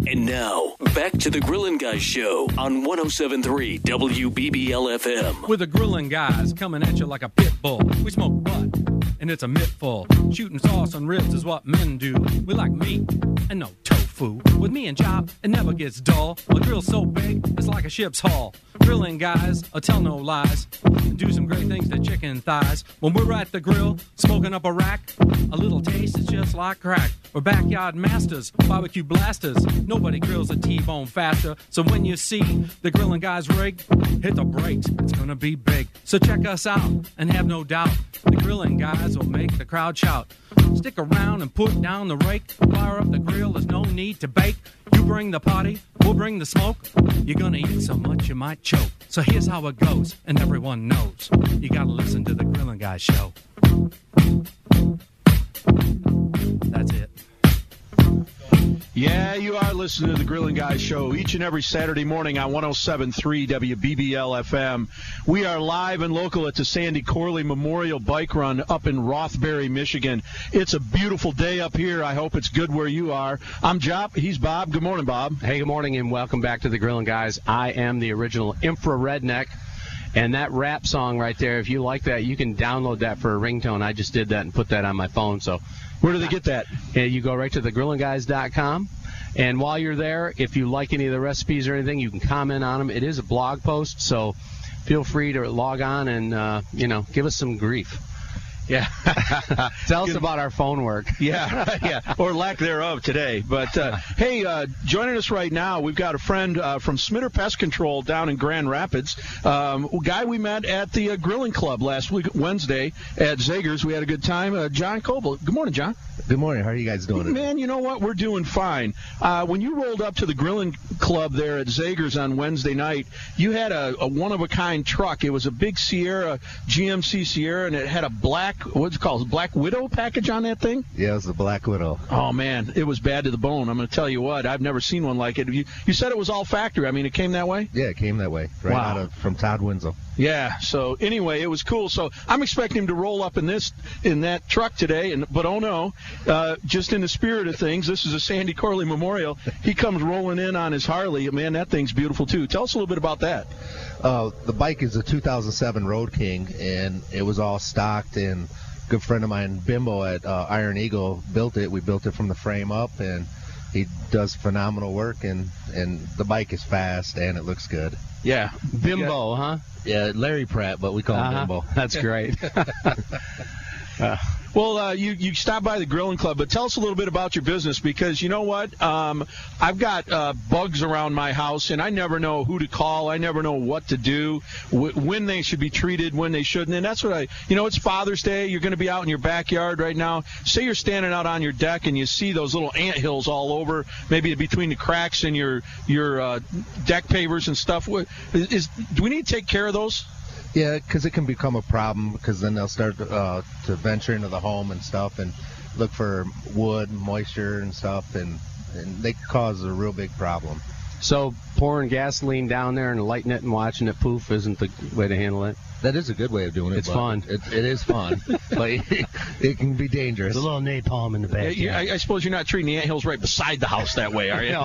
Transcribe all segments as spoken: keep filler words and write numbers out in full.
And now, back to the Grillin' Guys Show on one oh seven point three W B B L F M. With the Grillin' Guys coming at you like a pit bull. We smoke butt, and it's a mittful. Shooting sauce on ribs is what men do. We like meat and no tofu. With me and Job, it never gets dull. A grill's so big, it's like a ship's hull. Grillin' Guys, I tell no lies. And do some great things to chicken thighs. When we're at the grill, smoking up a rack, a little taste is just like crack. We're backyard masters, barbecue blasters. Nobody grills a T-bone faster. So when you see the Grillin' Guys rig, hit the brakes, it's gonna be big. So check us out, and have no doubt, the Grillin' Guys will make the crowd shout. Stick around and put down the rake. Fire up the grill, there's no need to bake. You bring the party, we'll bring the smoke. You're gonna eat so much you might choke. So here's how it goes, and everyone knows. You gotta listen to the Grillin' Guys Show. That's it. Yeah, you are listening to the Grillin' Guys Show each and every Saturday morning on one oh seven point three W B B L F M. We are live and local at the Sandy Corley Memorial Bike Run up in Rothbury, Michigan. It's a beautiful day up here. I hope it's good where you are. I'm Jop. He's Bob. Good morning, Bob. Hey, good morning, and welcome back to the Grillin' Guys. I am the original Infra Redneck. And that rap song right there, if you like that, you can download that for a ringtone. I just did that and put that on my phone. So where do they get that? Yeah, you go right to the grillin guys dot com. And while you're there, if you like any of the recipes or anything, you can comment on them. It is a blog post, so feel free to log on and, uh, you know, give us some grief. Yeah. Tell us about our phone work. Yeah, yeah, or lack thereof today. But, uh, hey, uh, joining us right now, we've got a friend uh, from Smitter Pest Control down in Grand Rapids, um, a guy we met at the uh, Grilling Club last week, Wednesday, at Zager's. We had a good time. Uh, John Coble. Good morning, John. Good morning. How are you guys doing? Man, you know what? We're doing fine. Uh, when you rolled up to the Grilling Club there at Zager's on Wednesday night, you had a, a one-of-a-kind truck. It was a big Sierra, G M C Sierra, and it had a black, what's it called, Black Widow package on that thing? Yeah, it was the Black Widow. Oh, man, it was bad to the bone. I'm going to tell you what. I've never seen one like it. You, you said it was all factory. I mean, it came that way? Yeah, it came that way. Right wow. out of from Todd Winslow. Yeah, so anyway, it was cool. So I'm expecting him to roll up in this in that truck today, and but oh no, uh, just in the spirit of things, this is a Sandy Corley Memorial. He comes rolling in on his Harley. Man, that thing's beautiful too. Tell us a little bit about that. Uh, the bike is a two thousand seven Road King, and it was all stocked, and a good friend of mine, Bimbo at uh, Iron Eagle, built it. We built it from the frame up, and he does phenomenal work, and, and the bike is fast, and it looks good. Yeah. Bimbo, yeah. huh? Yeah, Larry Pratt, but we call uh-huh. him Bimbo. That's great. uh, well, uh, you, you stopped by the Grilling Club, but tell us a little bit about your business, because you know what? Um, I've got uh, bugs around my house, and I never know who to call. I never know what to do, wh- when they should be treated, when they shouldn't. And that's what I, you know, it's Father's Day. You're going to be out in your backyard right now. Say you're standing out on your deck, and you see those little ant hills all over, maybe between the cracks in your, your uh, deck pavers and stuff. Is, is, do we need to take care of those? Yeah, because it can become a problem, because then they'll start uh, to venture into the home and stuff and look for wood, moisture and stuff, and, and they cause a real big problem. So pouring gasoline down there and lighting it and watching it poof isn't the way to handle it? That is a good way of doing it. It's fun. It, it is fun, but it, it can be dangerous. There's a little napalm in the back. Yeah, I, I suppose you're not treating the anthills right beside the house that way, are you?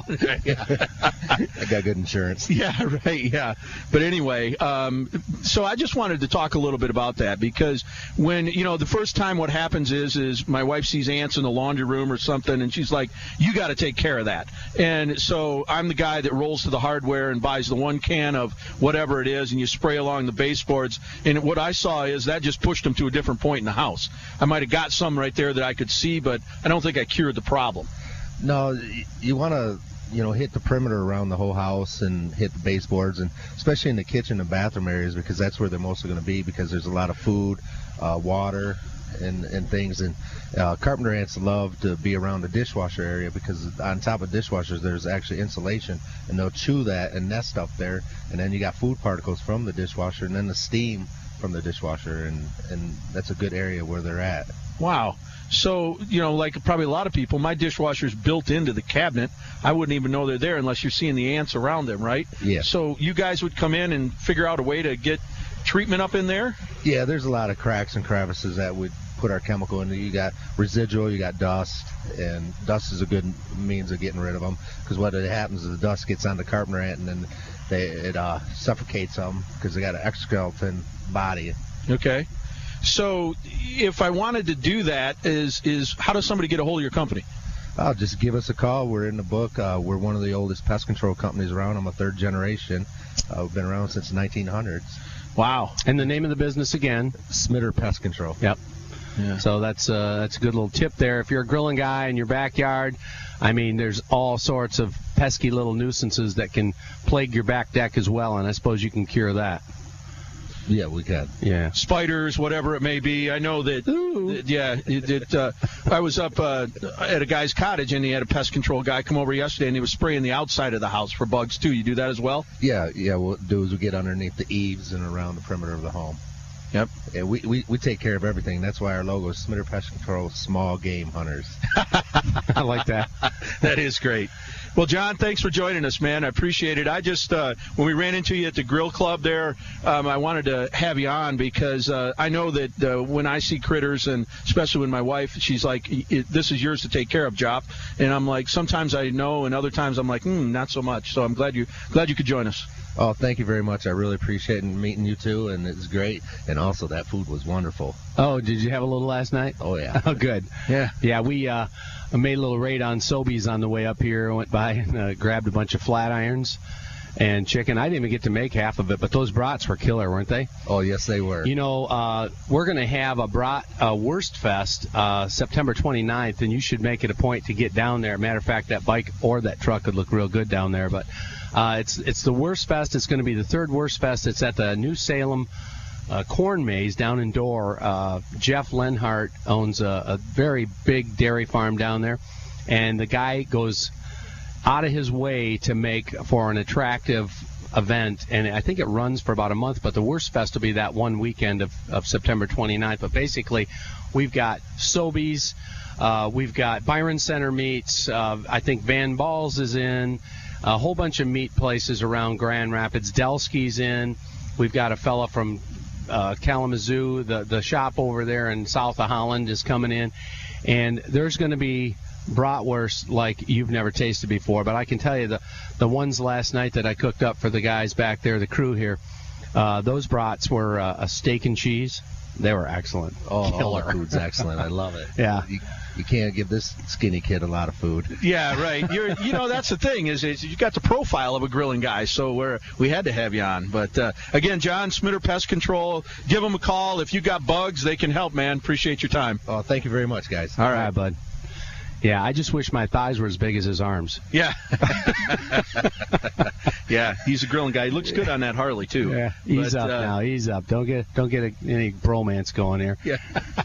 I got good insurance. Yeah, right, yeah. But anyway, um, so I just wanted to talk a little bit about that, because when, you know, the first time what happens is, is my wife sees ants in the laundry room or something, and she's like, you got to take care of that. And so I'm the guy that rolls to the hardware and buys the one can of whatever it is, and you spray along the baseboards. And what I saw is that just pushed them to a different point in the house. I might have got some right there that I could see, but I don't think I cured the problem. No, you want to, you know, hit the perimeter around the whole house and hit the baseboards, and especially in the kitchen and bathroom areas, because that's where they're mostly going to be, because there's a lot of food, uh, water, and, and things. And uh, carpenter ants love to be around the dishwasher area, because on top of dishwashers there's actually insulation, and they'll chew that and nest up there, and then you got food particles from the dishwasher and then the steam from the dishwasher, and, and that's a good area where they're at. Wow. So, you know, like probably a lot of people, my dishwasher's built into the cabinet. I wouldn't even know they're there unless you're seeing the ants around them, right? Yeah. So you guys would come in and figure out a way to get treatment up in there? Yeah, there's a lot of cracks and crevices that we'd put our chemical in. You got residual, you got dust, and dust is a good means of getting rid of them, because what it happens is the dust gets on the carpenter ant, and then they, it uh, suffocates them because they got an exoskeleton body. Okay. So if I wanted to do that, is is how does somebody get a hold of your company? Uh, just give us a call. We're in the book. Uh, we're one of the oldest pest control companies around. I'm a third generation. Uh, we've been around since the nineteen hundreds. Wow. And the name of the business again? Smitter Pest Control. Yep. Yeah. So that's uh, that's a good little tip there. If you're a grilling guy in your backyard, I mean, there's all sorts of pesky little nuisances that can plague your back deck as well, and I suppose you can cure that. Yeah, we can. Yeah. Spiders, whatever it may be. I know that, that yeah, it, it, uh, I was up uh, at a guy's cottage, and he had a pest control guy come over yesterday, and he was spraying the outside of the house for bugs, too. You do that as well? Yeah, yeah. What we'll do is we get underneath the eaves and around the perimeter of the home. Yep. Yeah, we, we, we take care of everything. That's why our logo is Smitter Pest Control Small Game Hunters. I like that. That is great. Well, John, thanks for joining us, man. I appreciate it. I just, uh, when we ran into you at the Grill Club there, um, I wanted to have you on because uh, I know that uh, when I see critters, and especially when my wife, she's like, this is yours to take care of, Jop. And I'm like, sometimes I know, and other times I'm like, hmm, not so much. So I'm glad you glad you could join us. Oh, thank you very much. I really appreciate meeting you, too, and it's great. And also, that food was wonderful. Oh, did you have a little last night? Oh, yeah. Oh, good. Yeah. Yeah, we uh, made a little raid on Sobeys on the way up here. Went by and uh, grabbed a bunch of flat irons and chicken. I didn't even get to make half of it, but those brats were killer, weren't they? Oh, yes, they were. You know, uh, we're going to have a brat uh, Wurst Fest uh, September twenty-ninth, and you should make it a point to get down there. Matter of fact, that bike or that truck would look real good down there. But uh, it's it's the Wurst Fest. It's going to be the third Wurst Fest. It's at the New Salem uh, Corn Maze down in Dorr. Uh, Jeff Lenhart owns a, a very big dairy farm down there, and the guy goes out of his way to make for an attractive event, and I think it runs for about a month, but the Wurst Fest will be that one weekend of, of September twenty-ninth. But basically, we've got Sobeys, uh, we've got Byron Center Meats, uh, I think Van Balls is in, a whole bunch of meat places around Grand Rapids. Delsky's in. We've got a fella from uh, Kalamazoo, the, the shop over there in south of Holland is coming in, and there's going to be bratwurst like you've never tasted before. But I can tell you the the ones last night that I cooked up for the guys back there, the crew here, uh, those brats were uh, a steak and cheese. They were excellent. Oh, Killer. all the food's excellent. I love it. Yeah. You, you can't give this skinny kid a lot of food. Yeah, right. You're, you know, that's the thing is, is you got the profile of a grilling guy, so we're, we had to have you on. But, uh, again, John, Smitter Pest Control, give them a call. If you got bugs, they can help, man. Appreciate your time. Oh, thank you very much, guys. All right, bud. Yeah, I just wish my thighs were as big as his arms. Yeah. Yeah, he's a grilling guy. He looks good on that Harley, too. Yeah, he's but, up uh, now. He's up. Don't get don't get a, any bromance going here. Yeah.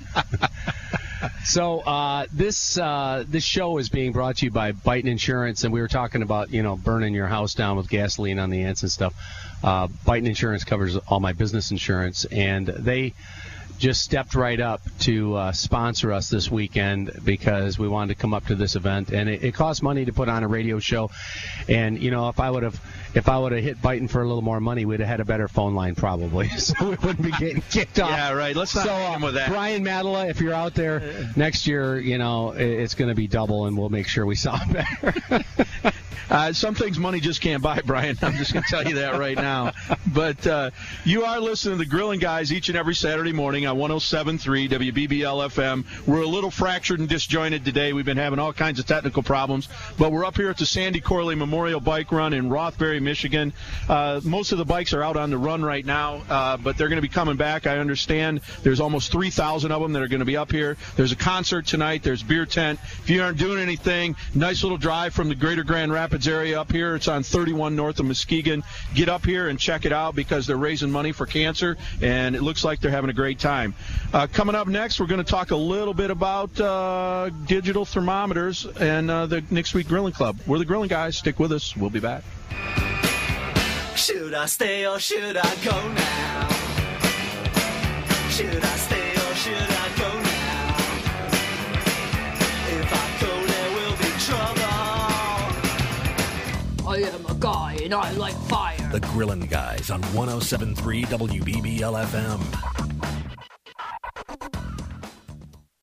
So uh, this uh, this show is being brought to you by Biton Insurance, and we were talking about you know burning your house down with gasoline on the ants and stuff. Uh, Biton Insurance covers all my business insurance, and they just stepped right up to uh, sponsor us this weekend because we wanted to come up to this event, and it, it costs money to put on a radio show. And you know, if I would have if I would have hit Biton for a little more money, we'd have had a better phone line probably, so we wouldn't be getting kicked off. Yeah, right. Let's not so, hit him with that. Brian Madela, if you're out there next year, you know it, it's going to be double, and we'll make sure we sound better. Uh, some things money just can't buy, Brian. I'm just going to tell you that right now. But uh, you are listening to the Grilling Guys each and every Saturday morning on one oh seven point three W B B L F M. We're a little fractured and disjointed today. We've been having all kinds of technical problems. But we're up here at the Sandy Corley Memorial Bike Run in Rothbury, Michigan. Uh, most of the bikes are out on the run right now, uh, but they're going to be coming back. I understand there's almost three thousand of them that are going to be up here. There's a concert tonight. There's beer tent. If you aren't doing anything, nice little drive from the greater Grand Rapids area up here. It's on thirty-one north of Muskegon. Get up here and check it out because they're raising money for cancer, and it looks like they're having a great time. Uh, coming up next, we're going to talk a little bit about uh, digital thermometers and uh, the Next Week Grilling Club. We're the Grilling Guys. Stick with us. We'll be back. Should I stay or should I go now? Should I stay or should I go now? If I go, there will be trouble. I am a guy and I like fire. The Grillin' Guys on one oh seven point three W B B L F M.